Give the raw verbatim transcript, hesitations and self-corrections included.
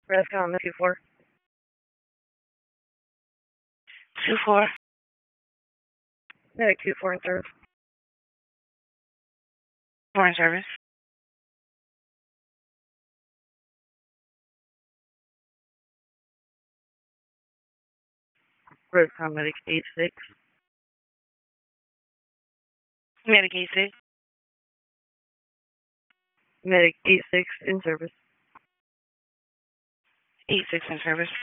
Rescom two four. two four. Medic two four in service. four in service. Rescom Medic eight six. Medic eight six. Medic eight six in service. eight six in service.